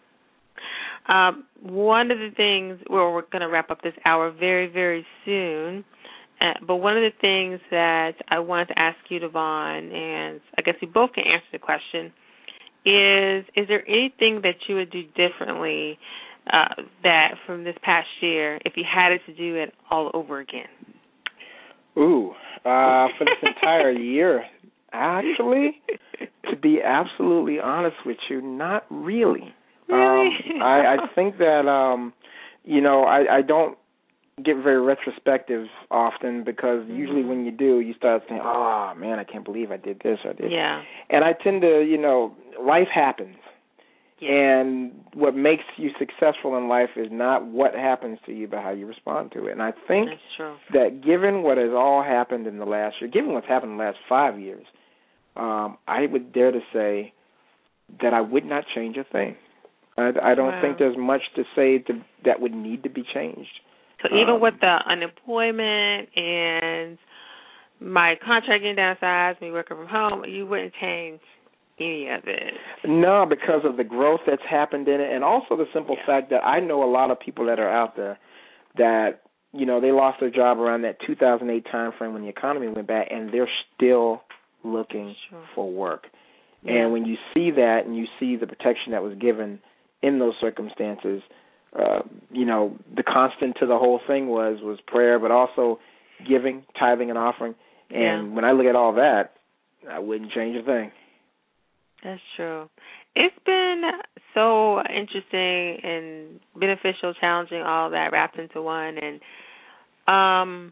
Um, one of the things, well, we're going to wrap up this hour very, very soon, uh, but one of the things that I wanted to ask you, Devon, and I guess we both can answer the question, is is there anything that you would do differently uh, that from this past year if you had it to do it all over again? Ooh, uh, for this entire year, actually, to be absolutely honest with you, not really. Really? Um, I, I think that, um, you know, I, I don't get very retrospective often, because mm-hmm. usually when you do, you start saying, oh, man, I can't believe I did this or did. Yeah. And I tend to, you know, life happens. Yeah. And what makes you successful in life is not what happens to you, but how you respond to it. And I think That's true. that given what has all happened in the last year, given what's happened in the last five years, um, I would dare to say that I would not change a thing. I, I don't wow. think there's much to say to, that would need to be changed. So even um, with the unemployment and my contract getting downsized, me working from home, you wouldn't change any of it? No, because of the growth that's happened in it, and also the simple yeah. fact that I know a lot of people that are out there that, you know, they lost their job around that two thousand eight time frame when the economy went bad, and they're still looking sure. for work. Yeah. And when you see that and you see the protection that was given in those circumstances, uh, you know, the constant to the whole thing was was prayer, but also giving, tithing, and offering. And yeah. when I look at all that, I wouldn't change a thing. That's true. It's been so interesting and beneficial, challenging, all that wrapped into one. And um,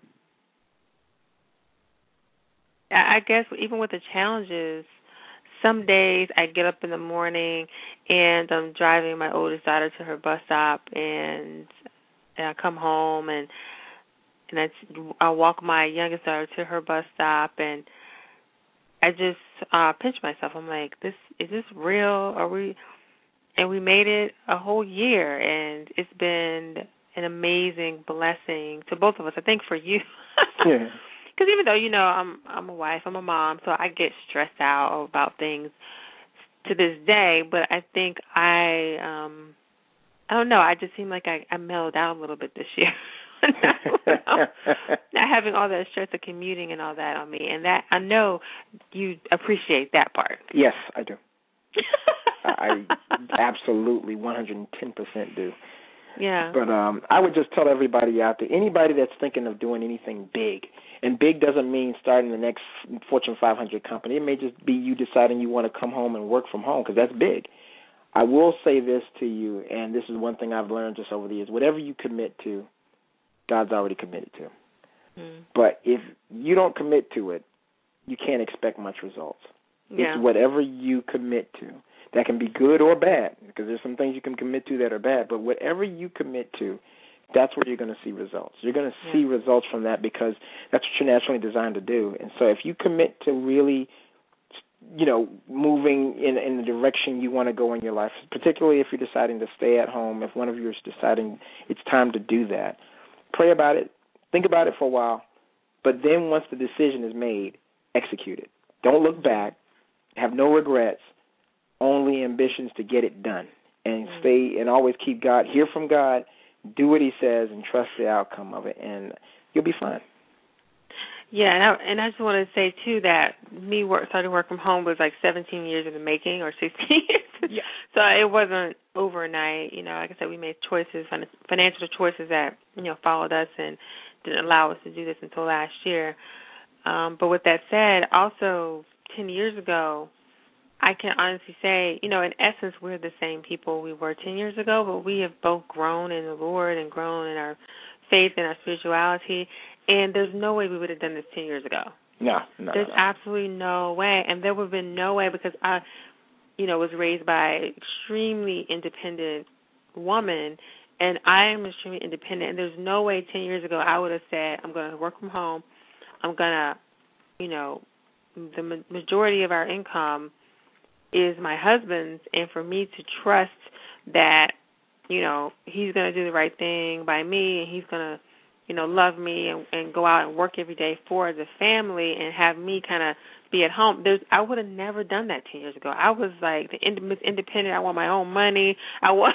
I guess even with the challenges, some days I get up in the morning and I'm driving my oldest daughter to her bus stop, and, and I come home and and I, I walk my youngest daughter to her bus stop, and I just uh, pinch myself. I'm like, "This is this real? Are we?" And we made it a whole year, and it's been an amazing blessing to both of us. I think for you, yeah. Because even though, you know, I'm I'm a wife, I'm a mom, so I get stressed out about things to this day. But I think I, um, I don't know, I just seem like I, I mellowed out a little bit this year. Not having all that stress of commuting and all that on me. And that, I know you appreciate that part. Yes, I do. I absolutely one hundred ten percent do. Yeah. But um, I would just tell everybody out there, anybody that's thinking of doing anything big, and big doesn't mean starting the next Fortune five hundred company. It may just be you deciding you want to come home and work from home, because that's big. I will say this to you, and this is one thing I've learned just over the years. Whatever you commit to, God's already committed to. Mm. But if you don't commit to it, you can't expect much results. Yeah. It's whatever you commit to. That can be good or bad, because there's some things you can commit to that are bad. But whatever you commit to, that's where you're going to see results. You're going to yeah. see results from that, because that's what you're naturally designed to do. And so if you commit to really, you know, moving in, in the direction you want to go in your life, particularly if you're deciding to stay at home, if one of you is deciding it's time to do that, pray about it, think about it for a while, but then once the decision is made, execute it. Don't look back, have no regrets, only ambitions to get it done, and mm-hmm. stay and always keep God, hear from God, do what he says, and trust the outcome of it, and you'll be fine. Yeah, and I, and I just want to say, too, that me work, starting work from home was like seventeen years in the making, or sixteen years. Yeah. So it wasn't overnight. You know, like I said, we made choices, financial choices that, you know, followed us and didn't allow us to do this until last year. Um, but with that said, also ten years ago, I can honestly say, you know, in essence, we're the same people we were ten years ago, but we have both grown in the Lord and grown in our faith and our spirituality, and there's no way we would have done this ten years ago. No, no, There's no. absolutely no way, and there would have been no way, because I, you know, was raised by an extremely independent woman, and I am extremely independent, and there's no way ten years ago I would have said, I'm going to work from home, I'm going to, you know, the ma- majority of our income is my husband's, and for me to trust that, you know, he's going to do the right thing by me, and he's going to, you know, love me and, and go out and work every day for the family and have me kind of be at home. There's, I would have never done that ten years ago. I was like the ind- independent. I want my own money. I want.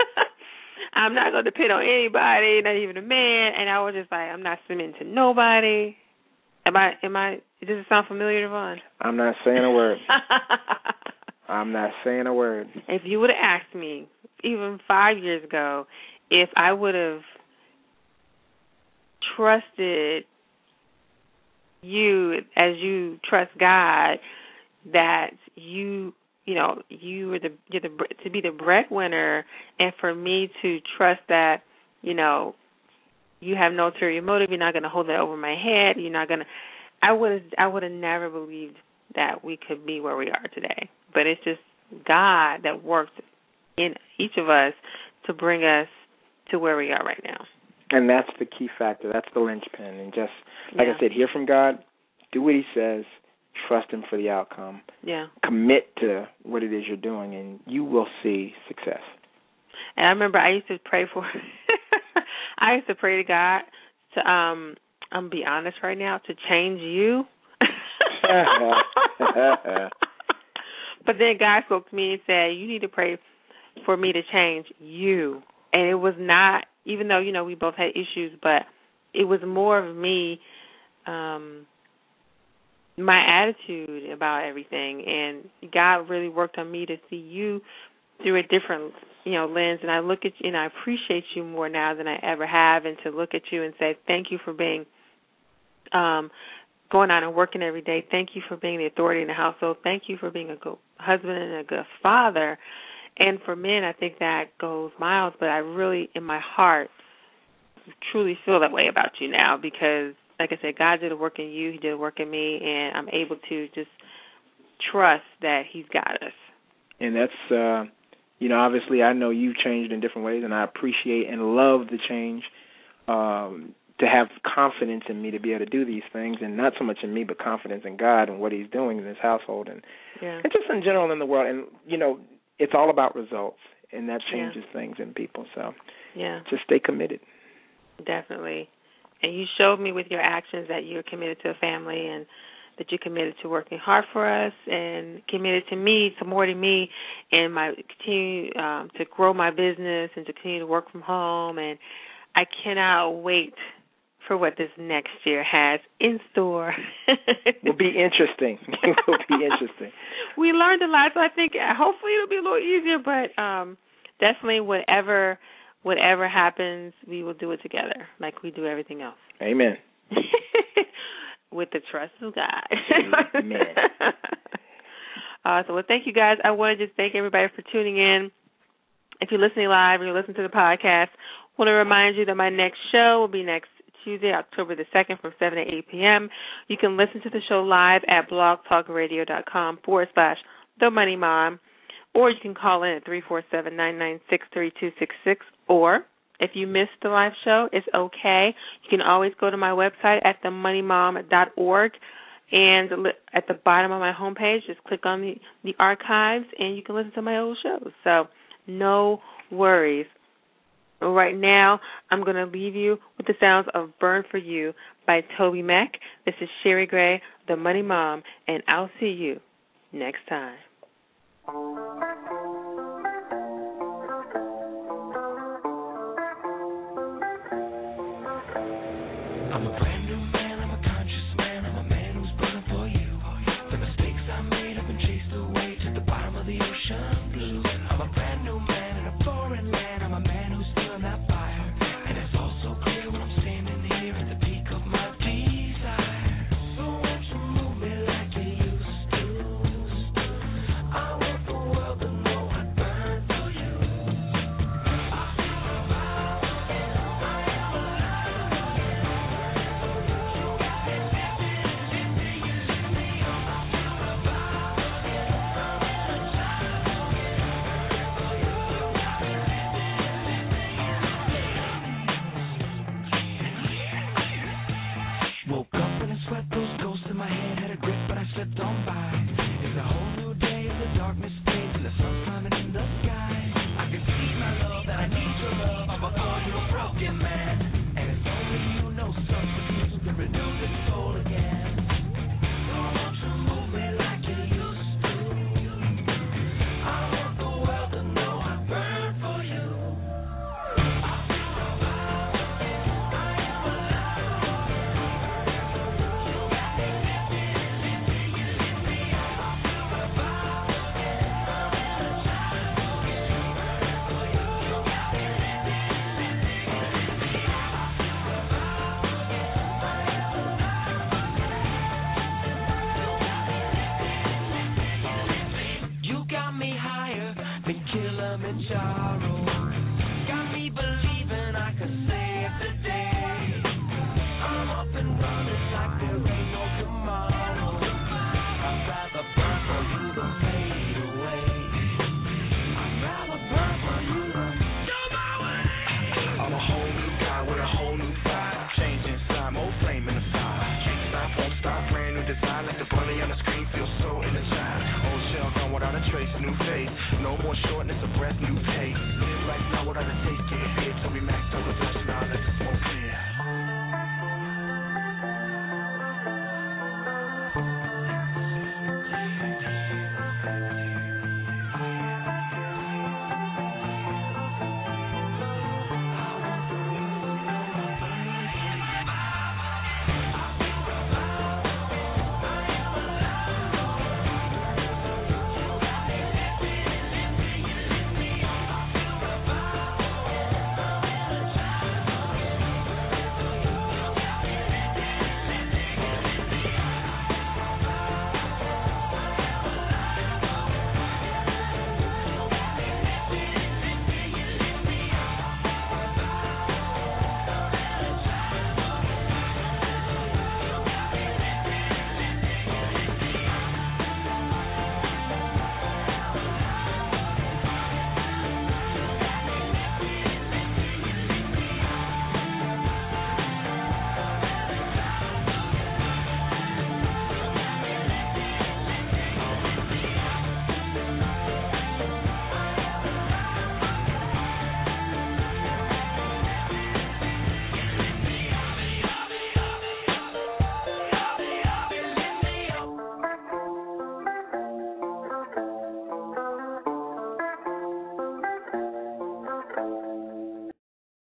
I'm not going to depend on anybody, not even a man. And I was just like, I'm not submitting to nobody. Am I? Am I? Does it sound familiar, Devon? I'm not saying a word. I'm not saying a word. If you would have asked me, even five years ago, if I would have trusted you as you trust God, that you, you know, you were the, you're the to be the breadwinner, and for me to trust that, you know, you have no ulterior motive, you're not going to hold that over my head, you're not going to. I would have, I would have never believed that we could be where we are today. But it's just God that works in each of us to bring us to where we are right now. And that's the key factor. That's the linchpin. And just, like yeah. I said, hear from God, do what he says, trust him for the outcome. Yeah. Commit to what it is you're doing, and you will see success. And I remember I used to pray for, I used to pray to God to, um, I'm going to be honest right now, to change you. But then God spoke to me and said, you need to pray for me to change you. And it was not, even though, you know, we both had issues, but it was more of me, um, my attitude about everything. And God really worked on me to see you through a different, you know, lens, and I look at you and I appreciate you more now than I ever have, and to look at you and say thank you for being um, going out and working every day. Thank you for being the authority in the household. Thank you for being a good husband and a good father. And for men, I think that goes miles, but I really, in my heart, truly feel that way about you now because, like I said, God did a work in you. He did a work in me, and I'm able to just trust that he's got us. And that's, uh, you know, obviously I know you've changed in different ways, and I appreciate and love the change, um, to have confidence in me to be able to do these things, and not so much in me, but confidence in God and what he's doing in his household and, yeah. and just in general in the world. And, you know, it's all about results, and that changes yeah. things in people. So yeah. just stay committed. Definitely. And you showed me with your actions that you're committed to a family and that you're committed to working hard for us and committed to me, supporting me and my continue um, to grow my business and to continue to work from home. And I cannot wait for what this next year has in store. Will be interesting. It will be interesting. We learned a lot, so I think hopefully it'll be a little easier, but um, definitely whatever whatever happens, we will do it together like we do everything else. Amen. With the trust of God. Amen. uh, so, well, thank you, guys. I want to just thank everybody for tuning in. If you're listening live or you're listening to the podcast, I want to remind you that my next show will be next Tuesday, October the second from seven to eight p.m. You can listen to the show live at blogtalkradio.com forward slash The Money Mom, or you can call in at three four seven, nine nine six, three two six six, or if you missed the live show, it's okay. You can always go to my website at the money mom dot org, and at the bottom of my homepage, just click on the, the archives, and you can listen to my old shows. So no worries. Right now, I'm going to leave you with the sounds of Burn For You by Toby Mac. This is Sherry Gray, the Money Mom, and I'll see you next time. I'm a brand new man, I'm a conscious man, I'm a man who's burning for you. The mistakes I made have been chased away to the bottom of the ocean blue. I'm a brand new man in a foreign land, I'm a man who's feeling that fire. And it's all so clear when I'm standing here at the peak of my desire. So won't you move me like you used to? I want the world to know I burn for you. Woke up in a sweat, those ghosts in my head had a grip, but I slipped on by. It's a whole new day, the darkness fades and the sun's climbing in the sky. I can see my love, that I need your love. I'm a call you a broken man, and it's only you know substitutes to renew this soul again. So won't you move me like you used to? I want the world to know I burn for you. You got me higher than Kilimanjaro. Got me believing I could save the day. I'm up and running like there ain't no tomorrow. I'd rather burn for you than fade away. I'd rather burn for you than go my way. I'm a whole new guy with a whole new vibe. Change inside, more flame in the fire. Can't stop, won't stop, brand new design. Like the bunny on the screen, feel so energized. Old shell gone without a trace, new face. No more shortness of breath, new pace. Live life now without a taste, get hit.